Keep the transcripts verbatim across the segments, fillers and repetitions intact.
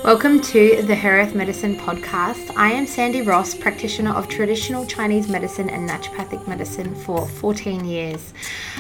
Welcome to the Her Earth Medicine podcast. I am Sandy Ross, practitioner of traditional Chinese medicine and naturopathic medicine for fourteen years.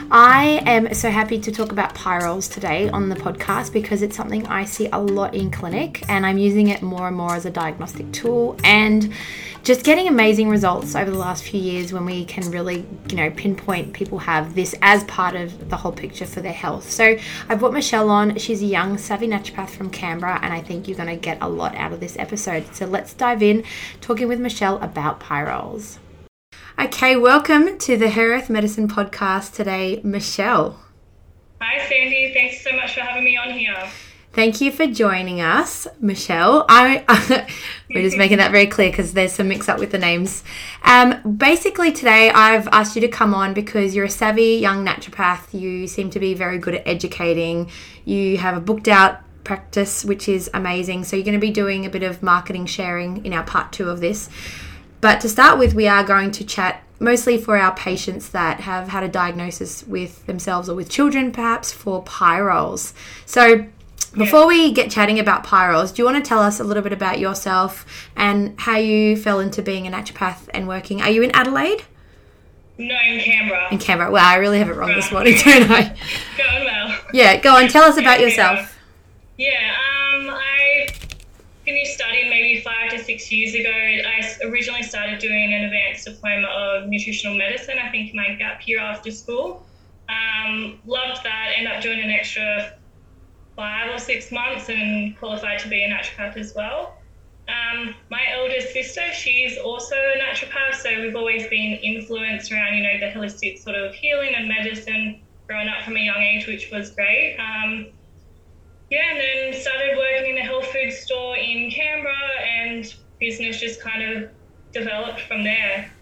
I am so happy to talk about pyrroles today on the podcast because it's something I see a lot in clinic and I'm using it more and more as a diagnostic tool and just getting amazing results over the last few years when we can really, you know, pinpoint people have this as part of the whole picture for their health. So I brought Michelle on. She's a young, savvy naturopath from Canberra, and I think you're going to get a lot out of this episode. So let's dive in, talking with Michelle about pyrroles. Okay, welcome to the Her Earth Medicine podcast today, Michelle. Hi, Sandy. Thanks so much for having me on here. Thank you for joining us, Michelle. I, we're just making that very clear because there's some mix up with the names. Um, basically today I've asked you to come on because you're a savvy young naturopath. You seem to be very good at educating. You have a booked out practice, which is amazing. So you're going to be doing a bit of marketing sharing in our part two of this. But to start with, we are going to chat mostly for our patients that have had a diagnosis with themselves or with children, perhaps, for pyrroles. So before we get chatting about pyrroles, do you want to tell us a little bit about yourself and how you fell into being a naturopath and working? Are you in Adelaide? No, in Canberra. In Canberra. Wow, I really have it wrong this morning, don't I? Going well. Yeah, go on. Tell us about yourself. Yeah, um, I finished studying maybe five to six years ago. I originally started doing an advanced diploma of nutritional medicine, I think in my gap year after school. Um, loved that, ended up doing an extra five or six months and qualified to be a naturopath as well. Um, my eldest sister, she's also a naturopath, so we've always been influenced around, you know, the holistic sort of healing and medicine growing up from a young age, which was great. Um, yeah, and then started working in a health food store in Canberra and business just kind of developed from there.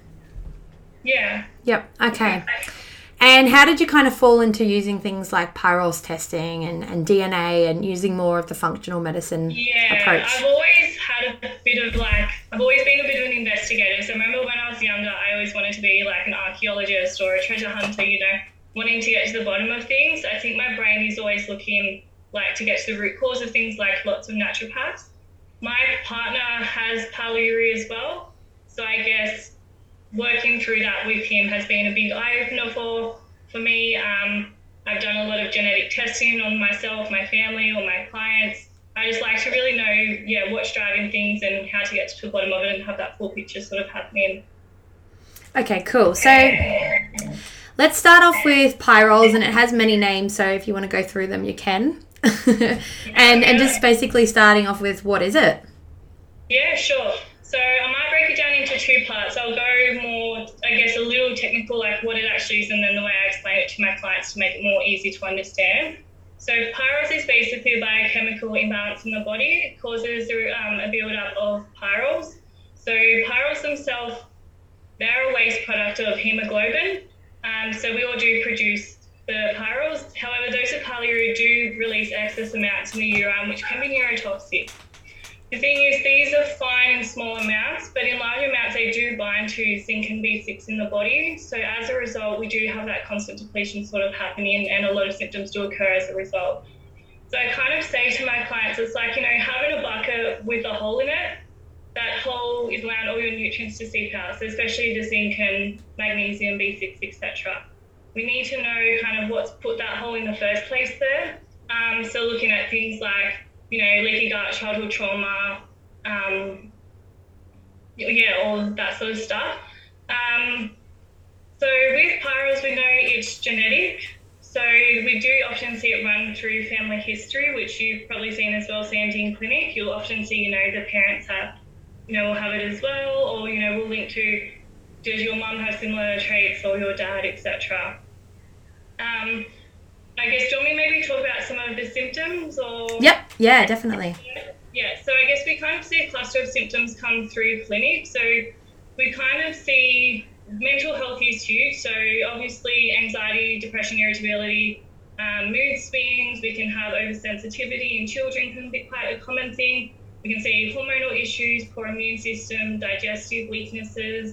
Yeah. Yep, okay. And how did you kind of fall into using things like pyrroles testing and, and D N A and using more of the functional medicine yeah, approach? I've always had a bit of like, I've always been a bit of an investigator. So I remember when I was younger, I always wanted to be like an archaeologist or a treasure hunter, you know, wanting to get to the bottom of things. I think my brain is always looking like to get to the root cause of things, like lots of naturopaths. My partner has pyroluria as well. So I guess working through that with him has been a big eye-opener for, for me. Um, I've done a lot of genetic testing on myself, my family, or my clients. I just like to really know, yeah, what's driving things and how to get to the bottom of it and have that full picture sort of happening. Okay, cool. So let's start off with pyrroles, and it has many names, so if you want to go through them, you can. and and just basically starting off with, what is it? Yeah, sure. So I might break it down into two parts. I'll go more, I guess, a little technical, like what it actually is, and then the way I explain it to my clients to make it more easy to understand. So pyrroles is basically a biochemical imbalance in the body. It causes um, a build-up of pyrroles. So pyrroles themselves, they're a waste product of hemoglobin. Um, so we all do produce the pyrroles. However, those with pyroluria do release excess amounts in the urine, which can be neurotoxic. The thing is, these are fine in small amounts, but in large amounts, they do bind to zinc and B six in the body. So as a result, we do have that constant depletion sort of happening, and a lot of symptoms do occur as a result. So I kind of say to my clients, it's like, you know, having a bucket with a hole in it. That hole is allowing all your nutrients to seep out, so especially the zinc and magnesium, B six, et cetera. We need to know kind of what's put that hole in the first place there. Um, so looking at things like, you know, leaky gut, childhood trauma, um, yeah, all that sort of stuff. Um, so with pyrroles, we know it's genetic. So we do often see it run through family history, which you've probably seen as well, Sandy, in clinic. You'll often see, you know, the parents have, you know, will have it as well, or, you know, we'll link to, does your mum have similar traits or your dad, et cetera. Um, I guess, do you want me maybe talk about some of the symptoms? Or Yep, yeah, definitely. Yeah, so I guess we kind of see a cluster of symptoms come through clinic. So we kind of see mental health issues. So obviously anxiety, depression, irritability, um, mood swings. We can have oversensitivity in children, can be quite a common thing. We can see hormonal issues, poor immune system, digestive weaknesses,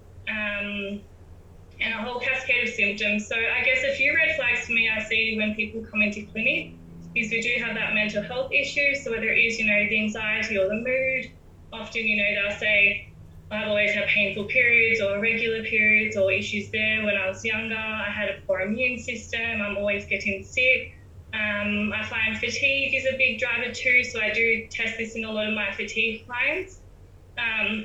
um, and a whole cascade of symptoms. So I guess a few red flags for me I see when people come into clinic is we do have that mental health issue. So whether it is, you know, the anxiety or the mood, often, you know, they'll say, I've always had painful periods or irregular periods or issues there when I was younger. I had a poor immune system. I'm always getting sick. Um, I find fatigue is a big driver too. So I do test this in a lot of my fatigue clients. Um,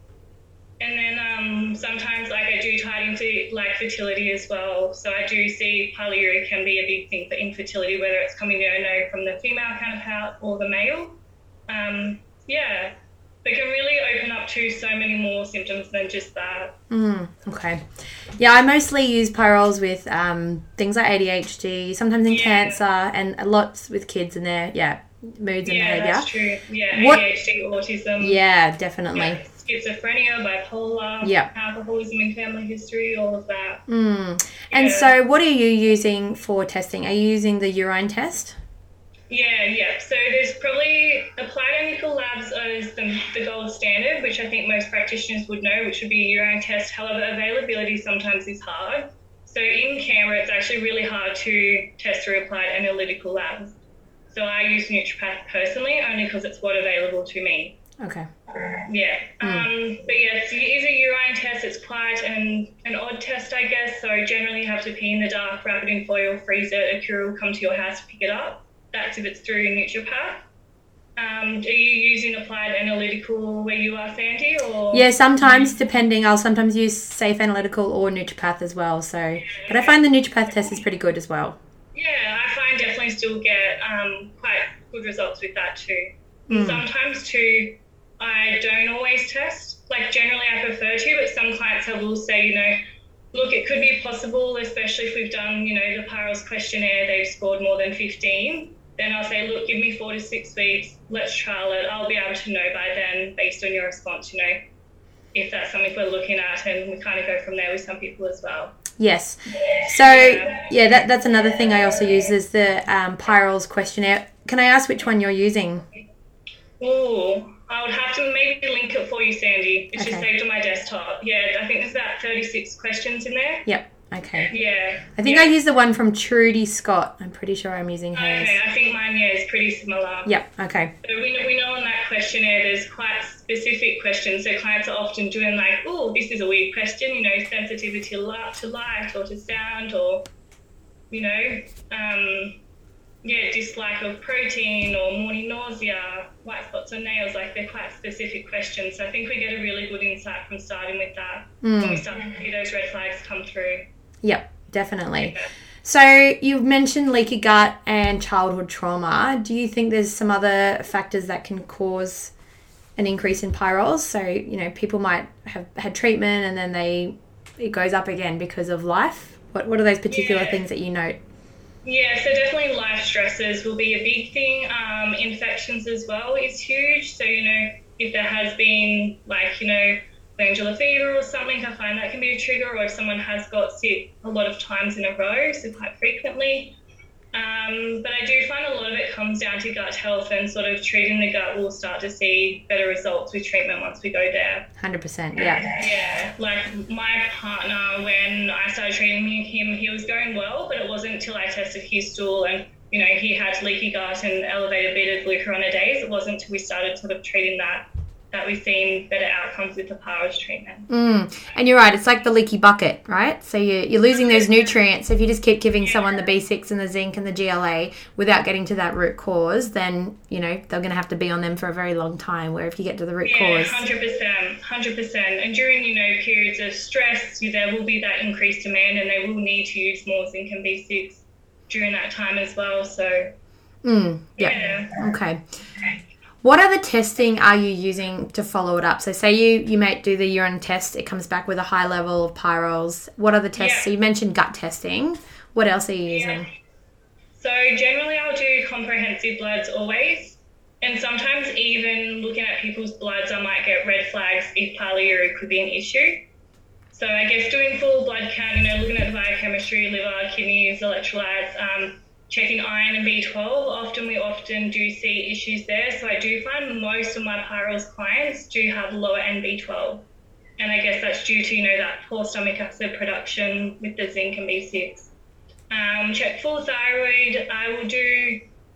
and then um, sometimes like I do tie it into like fertility as well. So I do see polyuria can be a big thing for infertility, whether it's coming, you know, from the female counterpart or the male. Um, yeah. They can really open up to so many more symptoms than just that. Mm, okay. Yeah, I mostly use Pyrols with um, things like A D H D, sometimes in yeah. cancer, and a lot with kids and their, yeah, moods and yeah, behaviour. Yeah, that's true. Yeah, what? A D H D, autism. Yeah, definitely. Yeah, schizophrenia, bipolar, yeah. alcoholism in family history, all of that. Mm. And yeah. so what are you using for testing? Are you using the urine test? Yeah, yeah. So there's probably applied analytical labs as the, the gold standard, which I think most practitioners would know, which would be a urine test. However, availability sometimes is hard. So in Canberra, it's actually really hard to test through applied analytical labs. So I use Nutripath personally only because it's what available to me. Okay. Yeah. Mm. Um, but yes, it is a urine test. It's quite an, an odd test, I guess. So generally you have to pee in the dark, wrap it in foil, freeze it. A courier will come to your house to pick it up. That's if it's through Nutripath. Um, are you using applied analytical where you are, Sandy? Or yeah, sometimes depending. I'll sometimes use Safe Analytical or Nutripath as well. So, but I find the Nutripath test is pretty good as well. Yeah, I find definitely still get um, quite good results with that too. Mm. Sometimes too, I don't always test. Like generally, I prefer to, but some clients I will say, you know, look, it could be possible, especially if we've done, you know, the Pyrols questionnaire, they've scored more than fifteen. Then I'll say, look, give me four to six weeks, let's trial it. I'll be able to know by then, based on your response, you know, if that's something we're looking at, and we kind of go from there with some people as well. Yes. So, yeah, yeah that, that's another thing I also use is the um, Pyrols questionnaire. Can I ask which one you're using? Oh, I would have to maybe link it for you, Sandy. It's okay. Just saved on my desktop. Yeah, I think there's about thirty-six questions in there. Yep. Okay. Yeah. I think yeah. I use the one from Trudy Scott. I'm pretty sure I'm using hers. Okay, I think mine, yeah, is pretty similar. Yep, okay. So we know, we know on that questionnaire there's quite specific questions. So clients are often doing like, oh, this is a weird question, you know, sensitivity to light, to light or to sound or, you know, um, yeah, dislike of protein or morning nausea, white spots on nails. Like they're quite specific questions. So I think we get a really good insight from starting with that mm. when we start to see those red flags come through. Yep, definitely. Yeah. So you've mentioned leaky gut and childhood trauma. Do you think there's some other factors that can cause an increase in Pyrols? So, you know, people might have had treatment and then they it goes up again because of life. What what are those particular yeah. things that you note? Yeah, so definitely life stresses will be a big thing. Um, infections as well is huge. So, you know, if there has been like, you know, glandular fever or something, I find that can be a trigger, or if someone has got sick a lot of times in a row, so quite frequently. Um, but I do find a lot of it comes down to gut health, and sort of treating the gut, we'll start to see better results with treatment once we go there. one hundred percent, yeah. Yeah, like my partner, when I started treating him, he was going well, but it wasn't until I tested his stool and, you know, he had leaky gut and elevated beta-glucuronidase. It wasn't until we started sort of treating that that we've seen better outcomes with the Pyrols treatment. Mm. And you're right, it's like the leaky bucket, right? So you're, you're losing those nutrients. If you just keep giving yeah. someone the B six and the zinc and the G L A without getting to that root cause, then, you know, they're going to have to be on them for a very long time, where if you get to the root yeah, cause... Yeah, one hundred percent, one hundred percent. And during, you know, periods of stress, there will be that increased demand, and they will need to use more zinc and B six during that time as well, so... Mm, yeah. yeah. Okay. What other testing are you using to follow it up? So say you, you might do the urine test, it comes back with a high level of Pyrols. What other tests? Yeah. So you mentioned gut testing. What else are you using? Yeah. So generally I'll do comprehensive bloods always. And sometimes even looking at people's bloods, I might get red flags if polyuria could be an issue. So I guess doing full blood count, you know, looking at the biochemistry, liver, kidneys, electrolytes, um, checking iron and B twelve, often we often do see issues there. So I do find most of my Pyrols clients do have lower N B twelve. And I guess that's due to, you know, that poor stomach acid production with the zinc and B six. Um, check full thyroid. I will do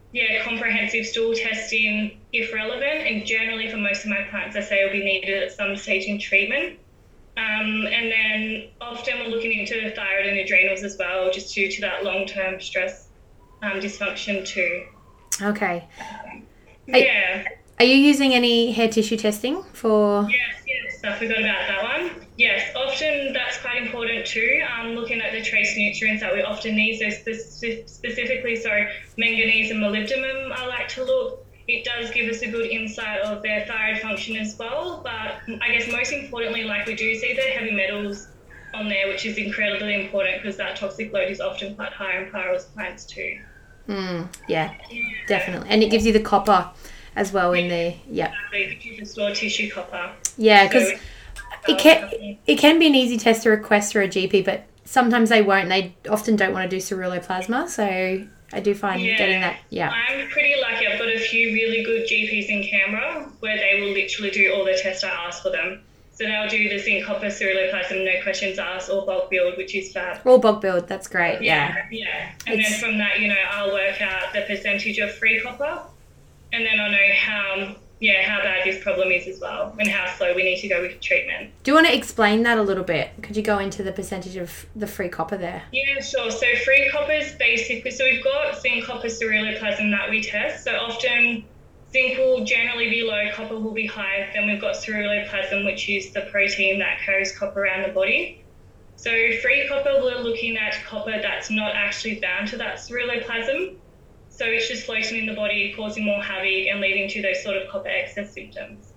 yeah, comprehensive stool testing if relevant, and generally for most of my clients I say will be needed at some stage in treatment. Um, and then often we're looking into the thyroid and adrenals as well, just due to that long-term stress um, dysfunction too. Okay. Um, are, yeah. Are you using any hair tissue testing for? Yes, yes, I forgot about that one. Yes, often that's quite important too. Um, looking at the trace nutrients that we often need, so spe- specifically, sorry, manganese and molybdenum I like to look. It does give us a good insight of their thyroid function as well, but I guess most importantly, like we do see the heavy metals on there, which is incredibly important because that toxic load is often quite high in Pyro's clients too. Mm, yeah, yeah, definitely. And it gives you the copper as well in there. Yeah. Exactly, it gives you the stored tissue copper. Yeah, because so it can, it can be an easy test to request for a G P, but sometimes they won't. They often don't want to do ceruloplasma, so I do find yeah, getting that, yeah. I'm pretty lucky. I've got a few really good G Ps in Canberra where they will literally do all the tests I ask for them. So they'll do the zinc, copper, ceruloplasm, no questions asked, or bulk build, which is fab. All bulk build, that's great, yeah. Yeah, yeah. And it's... then from that, you know, I'll work out the percentage of free copper, and then I'll know how, yeah, how bad this problem is as well, and how slow we need to go with treatment. Do you want to explain that a little bit? Could you go into the percentage of the free copper there? Yeah, sure. So free copper is basically, so we've got zinc, copper, ceruloplasm that we test. So often zinc will generally be low, copper will be high. Then we've got ceruloplasm, which is the protein that carries copper around the body. So free copper, we're looking at copper that's not actually bound to that ceruloplasm. So it's just floating in the body, causing more havoc and leading to those sort of copper excess symptoms.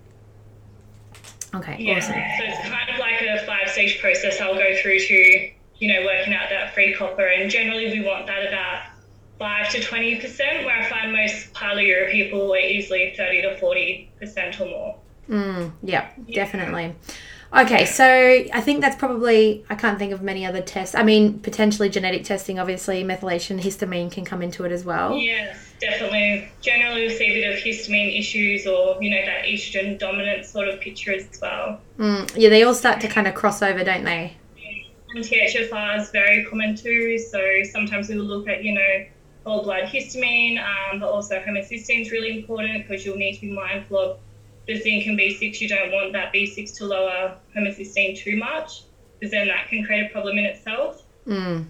Okay, yeah. Awesome. So it's kind of like a five-stage process I'll go through to, you know, working out that free copper. And generally we want that about five to twenty percent, where I find most Pyroura people are easily thirty to forty percent or more. Mm, yeah, yeah, definitely. Okay, so I think that's probably, I can't think of many other tests. I mean, potentially genetic testing, obviously, methylation, histamine can come into it as well. Yes, definitely. Generally, we see a bit of histamine issues or, you know, that estrogen dominant sort of picture as well. Mm, yeah, they all start to kind of cross over, don't they? And T H F R is very common too, so sometimes we will look at, you know, whole blood histamine, um, but also homocysteine is really important because you'll need to be mindful of the zinc and B six. You don't want that B six to lower homocysteine too much, because then that can create a problem in itself. Mm.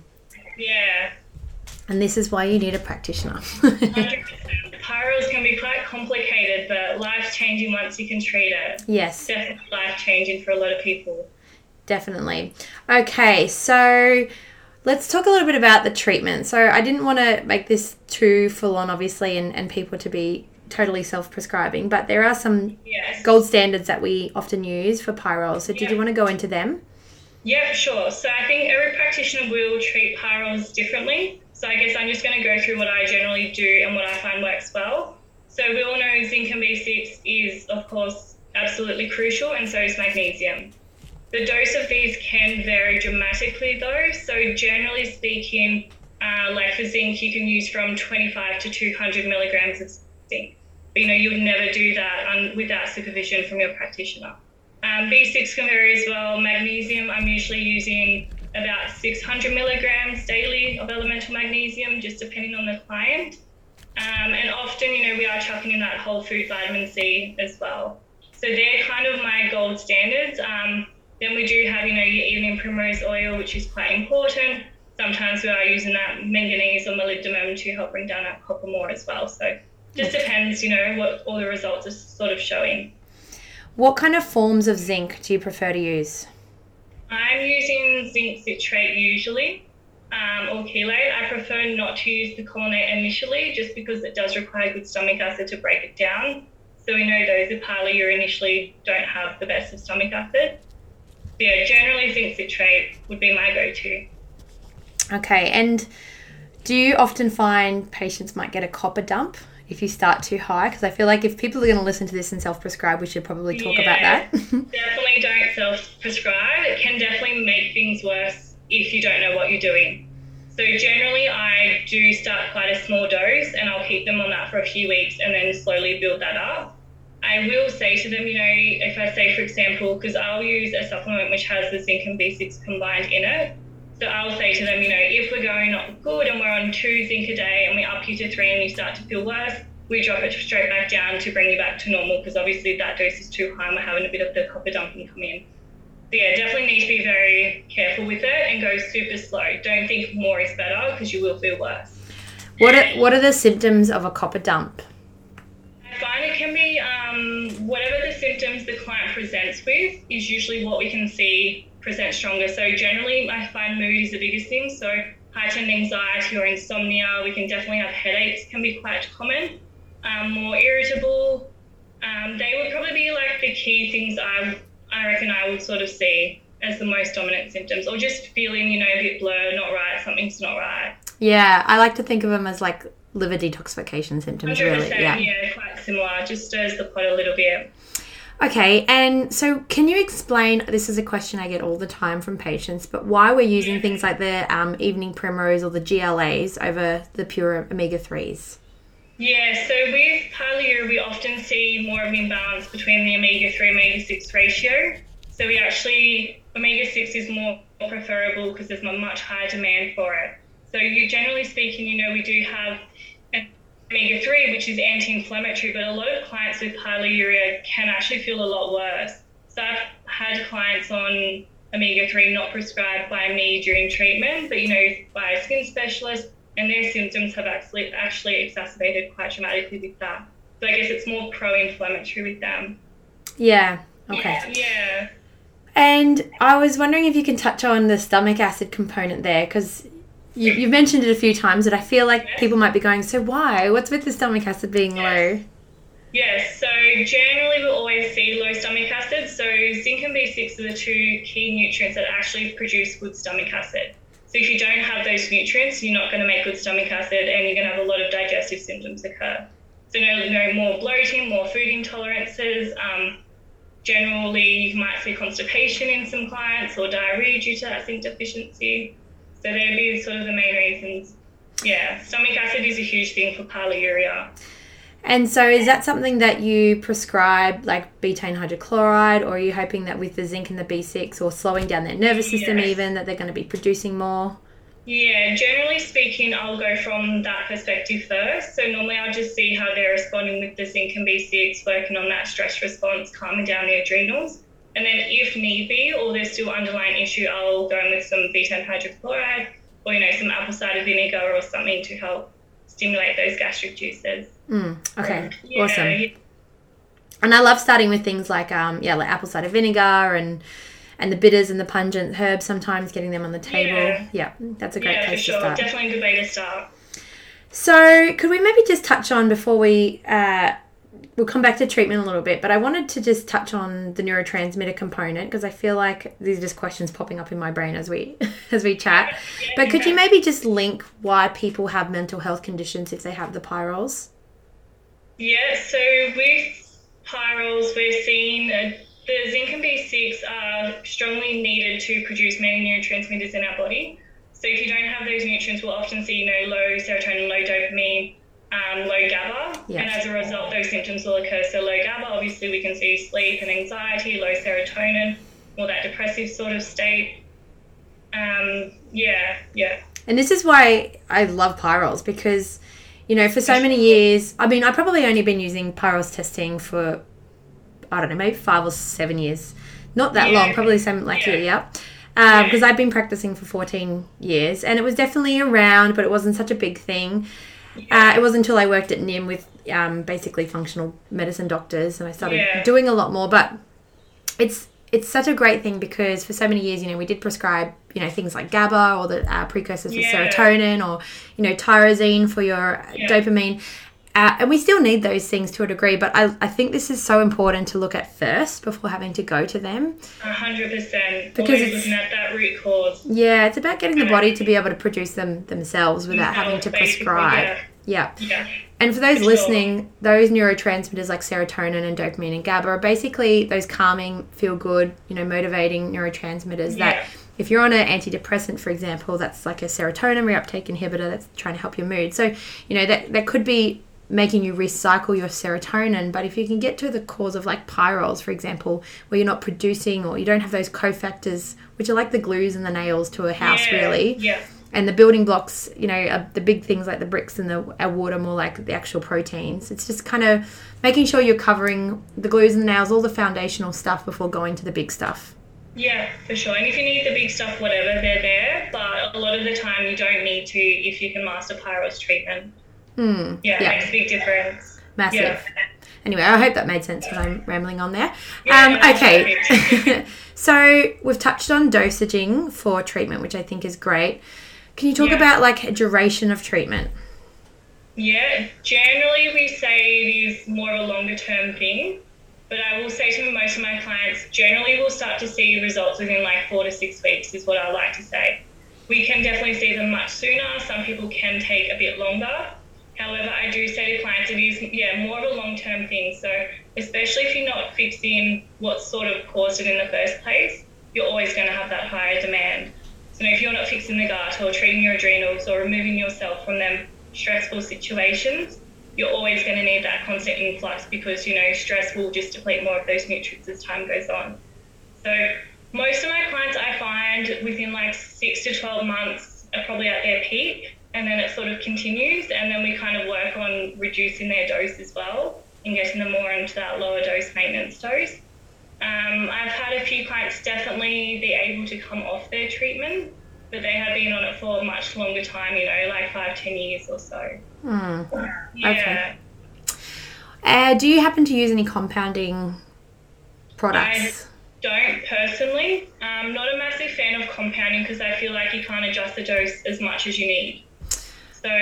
Yeah. And this is why you need a practitioner. one hundred percent. Pyros can be quite complicated, but life-changing once you can treat it. Yes. Definitely life-changing for a lot of people. Definitely. Okay, so let's talk a little bit about the treatment. So I didn't want to make this too full-on, obviously, and, and people to be totally self-prescribing, but there are some yes. gold standards that we often use for Pyrols. So did yeah. you want to go into them? Yeah, sure. So I think every practitioner will treat Pyrols differently. So I guess I'm just going to go through what I generally do and what I find works well. So we all know zinc and B six is, of course, absolutely crucial, and so is magnesium. The dose of these can vary dramatically though. So generally speaking, uh, like for zinc, you can use from twenty-five to two hundred milligrams of zinc. But, you know, you would never do that um, without supervision from your practitioner. Um, B six can vary as well. Magnesium, I'm usually using about six hundred milligrams daily of elemental magnesium, just depending on the client. Um, and often, you know, we are chucking in that whole food vitamin C as well. So they're kind of my gold standards. Um, then we do have, you know, your evening primrose oil, which is quite important. Sometimes we are using that manganese or molybdenum to help bring down that copper more as well. So just depends, you know, what all the results are sort of showing. What kind of forms of zinc do you prefer to use? I'm using zinc citrate usually, um, or chelate. I prefer not to use the picolinate initially just because it does require good stomach acid to break it down. So we know those with Pyroura initially don't have the best of stomach acid. So yeah, generally zinc citrate would be my go-to. Okay, and do you often find patients might get a copper dump if you start too high? Because I feel like if people are going to listen to this and self-prescribe, we should probably talk yeah, about that. Definitely don't self-prescribe. It can definitely make things worse if you don't know what you're doing. So generally I do start quite a small dose and I'll keep them on that for a few weeks and then slowly build that up. I will say to them, you know, if I say, for example, because I'll use a supplement which has the zinc and B six combined in it. So I'll say to them, you know, if we're going not good and we're on two zinc a day and we up you to three and you start to feel worse, we drop it straight back down to bring you back to normal, because obviously that dose is too high and we're having a bit of the copper dumping come in. So yeah, definitely need to be very careful with it and go super slow. Don't think more is better, because you will feel worse. What are, what are the symptoms of a copper dump? I find it can be um, whatever the symptoms the client presents with is usually what we can see present stronger. So generally I find mood is the biggest thing. So heightened anxiety or insomnia, we can definitely have headaches, can be quite common. Um, more irritable. Um, they would probably be like the key things I I reckon I would sort of see as the most dominant symptoms, or just feeling, you know, a bit blur, not right, something's not right. Yeah, I like to think of them as like liver detoxification symptoms, really. Yeah. yeah, quite similar, just stirs the pot a little bit. Okay, and so can you explain, this is a question I get all the time from patients, but why we're using yeah. things like the um, evening primrose or the G L As over the pure omega threes? Yeah, so with Pyroluria, we often see more of an imbalance between the omega three omega six ratio. So we actually, omega six is more preferable because there's a much higher demand for it. So you generally speaking, you know, we do have omega three, which is anti-inflammatory, but a lot of clients with pyroluria can actually feel a lot worse. So I've had clients on omega three not prescribed by me during treatment, but, you know, by a skin specialist, and their symptoms have actually actually exacerbated quite dramatically with that. So I guess it's more pro-inflammatory with them. Yeah, okay. Yeah. yeah. And I was wondering if you can touch on the stomach acid component there, because You, you've mentioned it a few times, but I feel like yes. people might be going, so why? What's with the stomach acid being yes. low? Yes, so generally we'll always see low stomach acid. So zinc and B six are the two key nutrients that actually produce good stomach acid. So if you don't have those nutrients, you're not going to make good stomach acid, and you're going to have a lot of digestive symptoms occur. So you know, you know more bloating, more food intolerances. Um, generally, you might see constipation in some clients or diarrhea due to that zinc deficiency. So they'd be sort of the main reasons. Yeah, stomach acid is a huge thing for pyroluria. And so is that something that you prescribe, like betaine hydrochloride, or are you hoping that with the zinc and the B six, or slowing down their nervous system yes. even, that they're going to be producing more? Yeah, generally speaking, I'll go from that perspective first. So normally I'll just see how they're responding with the zinc and B six, working on that stress response, calming down the adrenals. And then if need be, or there's still underlying issue, I'll go in with some betaine hydrochloride, or, you know, some apple cider vinegar or something to help stimulate those gastric juices. Mm, okay, um, yeah, awesome. Yeah. And I love starting with things like, um, yeah, like apple cider vinegar and and the bitters and the pungent herbs, sometimes getting them on the table. Yeah, yeah that's a great yeah, place for sure. to start. Definitely a good way to start. So could we maybe just touch on, before we... Uh, We'll come back to treatment a little bit, but I wanted to just touch on the neurotransmitter component, because I feel like these are just questions popping up in my brain as we as we chat. Yeah, but could okay. you maybe just link why people have mental health conditions if they have the pyrols? Yeah, so with pyrols, we're seeing uh, the zinc and B six are strongly needed to produce many neurotransmitters in our body. So if you don't have those nutrients, we'll often see, you know, low serotonin, low dopamine, Um, low GABA, yes. and as a result those symptoms will occur. So low GABA, obviously we can see sleep and anxiety, low serotonin, or that depressive sort of state. Um, yeah, yeah. And this is why I love pyrols, because, you know, for so many years, I mean, I've probably only been using pyrols testing for, I don't know, maybe five or seven years. Not that yeah. long, probably something like yeah. that, yeah. Um, because yeah. I've been practicing for fourteen years, and it was definitely around, but it wasn't such a big thing. Uh, it wasn't until I worked at N I M with um, basically functional medicine doctors, and I started yeah. doing a lot more. But it's it's such a great thing, because for so many years, you know, we did prescribe, you know, things like GABA, or the uh, precursors yeah. for serotonin, or, you know, tyrosine for your yeah. dopamine. Uh, and we still need those things to a degree, but I, I think this is so important to look at first before having to go to them. A hundred percent. Because Always it's looking at that root cause. Yeah, it's about getting the body to be able to produce them themselves without themselves, having to basically, prescribe. Yeah. Yeah. yeah. And for those For listening, sure. those neurotransmitters like serotonin and dopamine and GABA are basically those calming, feel good, you know, motivating neurotransmitters yeah. that if you're on an antidepressant, for example, that's like a serotonin reuptake inhibitor that's trying to help your mood. So, you know, that, that could be making you recycle your serotonin. But if you can get to the cause of like pyrroles, for example, where you're not producing or you don't have those cofactors, which are like the glues and the nails to a house, yeah, really. Yeah. And the building blocks, you know, are the big things like the bricks and the our wood are more like the actual proteins. It's just kind of making sure you're covering the glues and the nails, all the foundational stuff before going to the big stuff. Yeah, for sure. And if you need the big stuff, whatever, they're there. But a lot of the time you don't need to if you can master Pyros treatment. Mm, yeah, yeah, it makes a big difference. Massive. Yeah. Anyway, I hope that made sense because I'm rambling on there. Yeah, um, okay. So we've touched on dosaging for treatment, which I think is great. Can you talk yeah. about like duration of treatment? Yeah, generally we say it is more of a longer term thing. But I will say to most of my clients, generally we'll start to see results within like four to six weeks is what I like to say. We can definitely see them much sooner. Some people can take a bit longer. However, I do say to clients it is, yeah, more of a long-term thing. So especially if you're not fixing what sort of caused it in the first place, you're always going to have that higher demand. So if you're not fixing the gut or treating your adrenals or removing yourself from them stressful situations, you're always going to need that constant influx because, you know, stress will just deplete more of those nutrients as time goes on. So most of my clients I find within like six to twelve months are probably at their peak, and then it sort of continues, and then we kind of work on reducing their dose as well and getting them more into that lower dose maintenance dose. Um, I've had a few clients definitely be able to come off their treatment, but they have been on it for a much longer time, you know, like five, ten years or so. Mm. Yeah. Okay. Uh, do you happen to use any compounding products? I don't personally. I'm not a massive fan of compounding because I feel like you can't adjust the dose as much as you need. So.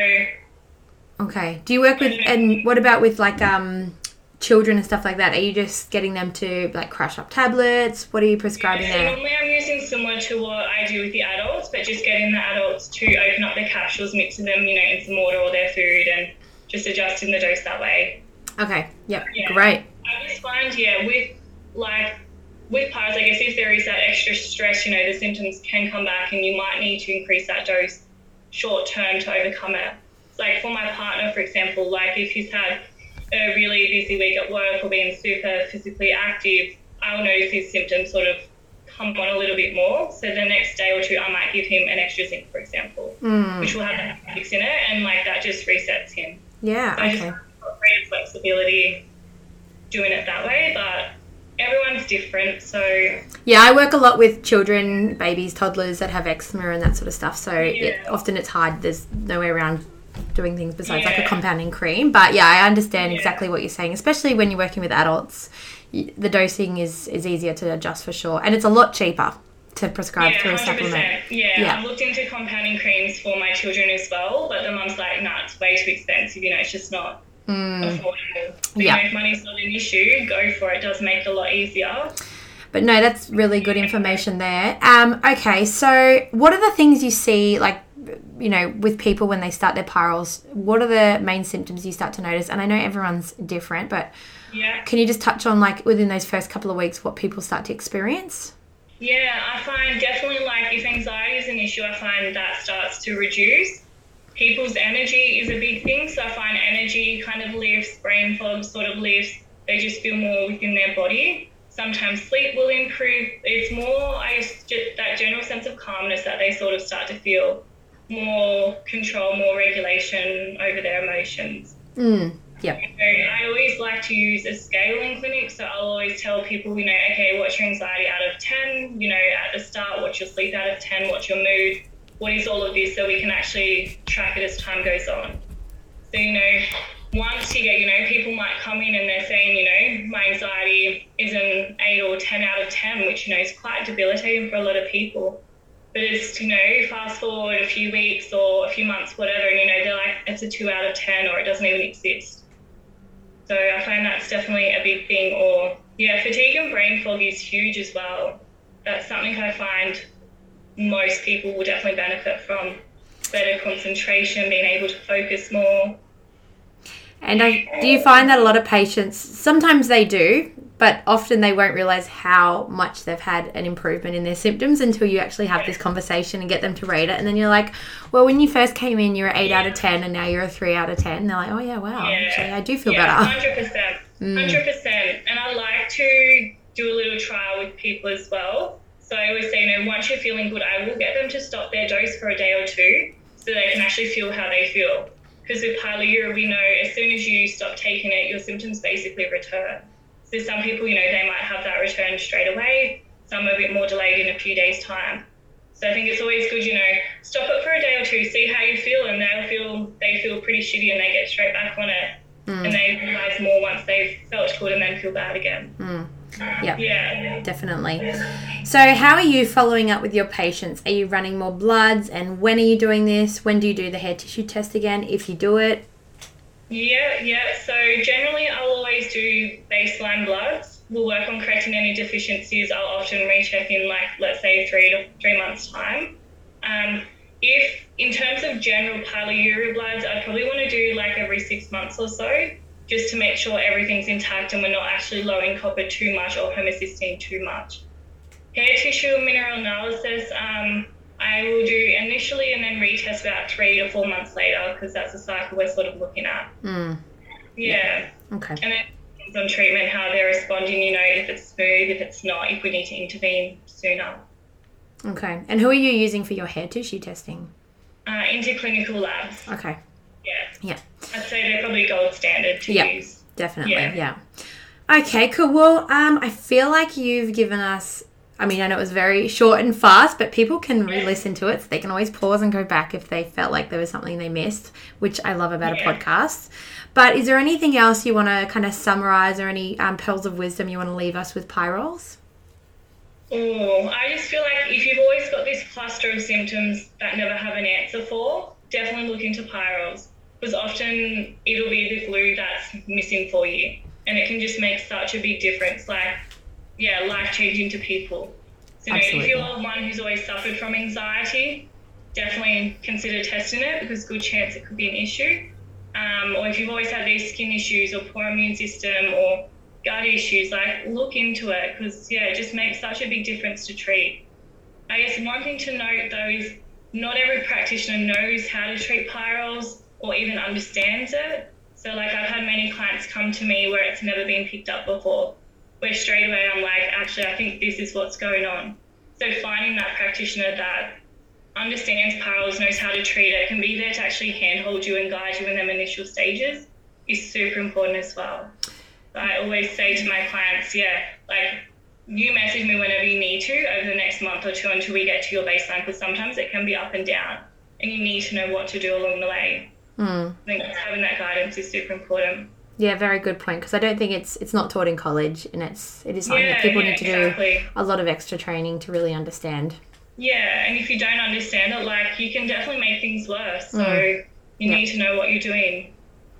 Okay. Do you work with, and what about with like um children and stuff like that? Are you just getting them to like crush up tablets? What are you prescribing yeah, so there? normally I'm using similar to what I do with the adults, but just getting the adults to open up their capsules, mixing them, you know, in some water or their food, and just adjusting the dose that way. Okay. Yep. Yeah. Great. I just find, yeah, with like with Pyros, I guess if there is that extra stress, you know, the symptoms can come back, and you might need to increase that dose short term to overcome it. Like for my partner, for example, like if he's had a really busy week at work or being super physically active, I'll notice his symptoms sort of come on a little bit more. So the next day or two, I might give him an extra zinc, for example, mm. which will have that fix in it, and like that just resets him. Yeah. So okay. I just got greater flexibility doing it that way, but everyone's different. So yeah, I work a lot with children, babies, toddlers that have eczema and that sort of stuff. So yeah. it, often it's hard. There's no way around doing things besides yeah. like a compounding cream. But yeah, I understand yeah. exactly what you're saying, especially when you're working with adults. The dosing is, is easier to adjust for sure, and it's a lot cheaper to prescribe yeah, through a one hundred percent. supplement. Yeah, yeah, I've looked into compounding creams for my children as well, but the mum's like, nah, it's way too expensive, you know, it's just not mm. affordable. But yeah. you know, if money's not an issue, go for it. It does make it a lot easier. But no, that's really good information there. Um, okay, so what are the things you see, like, you know, with people when they start their pyrroles? What are the main symptoms you start to notice? And I know everyone's different, but yeah. can you just touch on, like, within those first couple of weeks, what people start to experience? Yeah, I find definitely, like, if anxiety is an issue, I find that starts to reduce. People's energy is a big thing, so I find energy kind of lifts, brain fog sort of lifts. They just feel more within their body. Sometimes sleep will improve. It's more, I guess, just that general sense of calmness that they sort of start to feel more control, more regulation over their emotions. Mm, yep. So I always like to use a scale in clinic, so I'll always tell people, you know, okay, what's your anxiety out of ten? You know, at the start, what's your sleep out of ten? What's your mood? What is all of this, so we can actually track it as time goes on. So, you know, once you get, you know, people might come in and they're saying, you know, my anxiety is an eight or ten out of ten, which, you know, is quite debilitating for a lot of people. But it's, you know, fast forward a few weeks or a few months, whatever, and, you know, they're like, it's a two out of ten, or it doesn't even exist. So I find that's definitely a big thing. Or, yeah, fatigue and brain fog is huge as well. That's something I find most people will definitely benefit from. Better concentration, being able to focus more. And I, do you find that a lot of patients, sometimes they do, but often they won't realize how much they've had an improvement in their symptoms until you actually have this conversation and get them to rate it. And then you're like, well, when you first came in, you're an eight yeah. out of ten, and now you're a three out of ten. And they're like, oh yeah, wow, yeah. actually, I do feel yeah, better. one hundred percent. one hundred percent. And I like to do a little trial with people as well. So I always say, you know, once you're feeling good, I will get them to stop their dose for a day or two so they can actually feel how they feel. Because with pyroluria, we know as soon as you stop taking it, your symptoms basically return. So some people, you know, they might have that return straight away. Some a bit more delayed in a few days' time. So I think it's always good, you know, stop it for a day or two, see how you feel, and they'll feel they feel pretty shitty and they get straight back on it. Mm. And they realise more once they've felt good and then feel bad again. Mm. Yep. Yeah, definitely. So how are you following up with your patients? Are you running more bloods, and when are you doing this? When do you do the hair tissue test again, if you do it? Yeah, yeah. So generally I'll always do baseline bloods. We'll work on correcting any deficiencies. I'll often recheck in, like, let's say three to three months time. Um, if in terms of general pyroluria bloods, I'd probably want to do like every six months or so, just to make sure everything's intact and we're not actually low in copper too much or homocysteine too much. Hair tissue and mineral analysis, um, I will do initially and then retest about three to four months later, because that's the cycle we're sort of looking at. Mm. Yeah. Okay. And then depends on treatment, how they're responding, you know, if it's smooth, if it's not, if we need to intervene sooner. Okay. And who are you using for your hair tissue testing? Uh, Interclinical Labs. Okay. Yeah. Yeah. I'd say they're probably gold standard to yep, use. Definitely. Yeah. yeah. Okay, cool. Well, um, I feel like you've given us, I mean, I know it was very short and fast, but people can re-listen to it, so they can always pause and go back if they felt like there was something they missed, which I love about yeah. a podcast. But is there anything else you want to kind of summarize, or any um, pearls of wisdom you want to leave us with Pyrols? Oh, I just feel like if you've always got this cluster of symptoms that never have an answer for, definitely look into Pyrols. Because often it'll be the glue that's missing for you. And it can just make such a big difference, like, yeah, life-changing to people. So, you know, if you're one who's always suffered from anxiety, definitely consider testing it, because good chance it could be an issue. Um, or if you've always had these skin issues or poor immune system or gut issues, like, look into it, because, yeah, it just makes such a big difference to treat. I guess one thing to note, though, is not every practitioner knows how to treat Pyrols or even understands it. So, like, I've had many clients come to me where it's never been picked up before, where straight away I'm like, actually, I think this is what's going on. So finding that practitioner that understands Pyrols, knows how to treat it, can be there to actually handhold you and guide you in them initial stages is super important as well. So I always say to my clients, yeah, like, you message me whenever you need to over the next month or two until we get to your baseline, because sometimes it can be up and down and you need to know what to do along the way. Mm. I think having that guidance is super important. Yeah, very good point, because I don't think it's it's not taught in college, and it's it is something yeah, that people yeah, need to exactly. do a lot of extra training to really understand. Yeah, and if you don't understand it, like, you can definitely make things worse. So mm. you yeah. need to know what you're doing.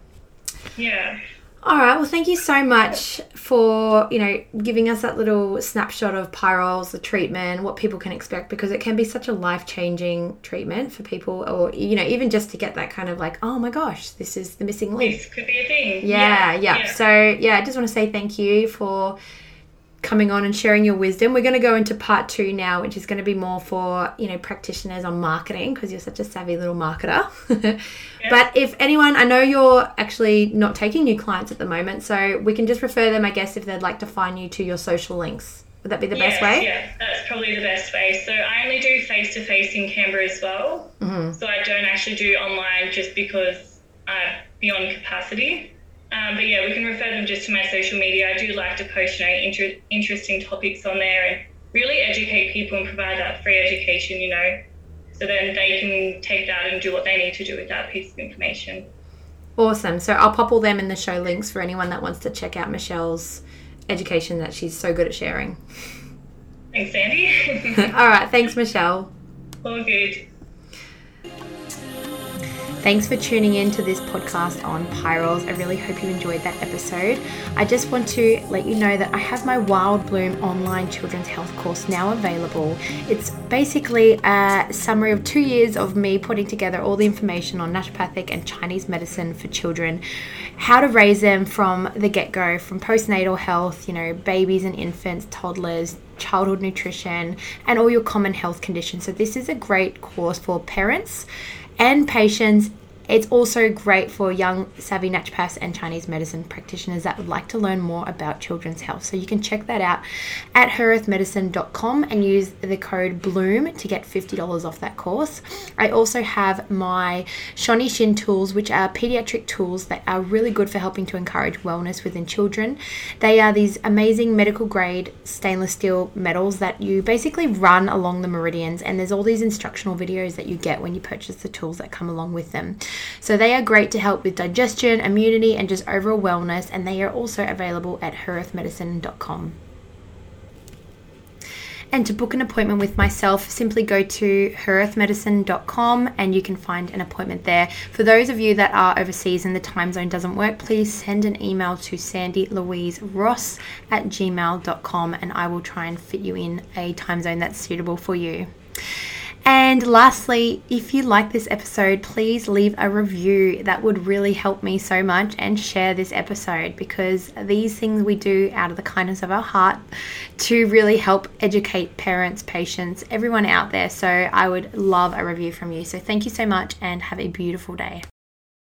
Yeah. All right. Well, thank you so much for, you know, giving us that little snapshot of Pyrols, the treatment, what people can expect, because it can be such a life-changing treatment for people, or, you know, even just to get that kind of like, oh my gosh, this is the missing link. This could be a thing. Yeah, yeah. yeah. yeah. So, yeah, I just want to say thank you for coming on and sharing your wisdom. We're going to go into part two now, which is going to be more for, you know, practitioners on marketing, because you're such a savvy little marketer. yeah. But if anyone, I know you're actually not taking new clients at the moment, so we can just refer them, I guess, if they'd like to find you, to your social links. Would that be the yeah, best way? Yeah, that's probably the best way. So I only do face-to-face in Canberra as well. Mm-hmm. So I don't actually do online just because I'm beyond capacity. Um, but yeah, we can refer them just to my social media. I do like to post, you know, inter- interesting topics on there and really educate people and provide that free education, you know, so then they can take that and do what they need to do with that piece of information. Awesome. So I'll pop all them in the show links for anyone that wants to check out Michelle's education that she's so good at sharing. Thanks, Sandy. All right. Thanks, Michelle. All good. Thanks for tuning in to this podcast on Pyrroles. I really hope you enjoyed that episode. I just want to let you know that I have my Wild Bloom online children's health course now available. It's basically a summary of two years of me putting together all the information on naturopathic and Chinese medicine for children, how to raise them from the get-go, from postnatal health, you know, babies and infants, toddlers, childhood nutrition, and all your common health conditions. So this is a great course for parents and patients. It's also great for young savvy naturopaths and Chinese medicine practitioners that would like to learn more about children's health. So you can check that out at her earth medicine dot com and use the code BLOOM to get fifty dollars off that course. I also have my Shoni Shin tools, which are pediatric tools that are really good for helping to encourage wellness within children. They are these amazing medical grade stainless steel metals that you basically run along the meridians, and there's all these instructional videos that you get when you purchase the tools that come along with them. So they are great to help with digestion, immunity, and just overall wellness, and they are also available at her earth medicine dot com. And to book an appointment with myself, simply go to her earth medicine dot com and you can find an appointment there. For those of you that are overseas and the time zone doesn't work, please send an email to sandy louise ross at gmail dot com and I will try and fit you in a time zone that's suitable for you. And lastly, if you like this episode, please leave a review. That would really help me so much, and share this episode, because these things we do out of the kindness of our heart to really help educate parents, patients, everyone out there. So I would love a review from you. So thank you so much and have a beautiful day.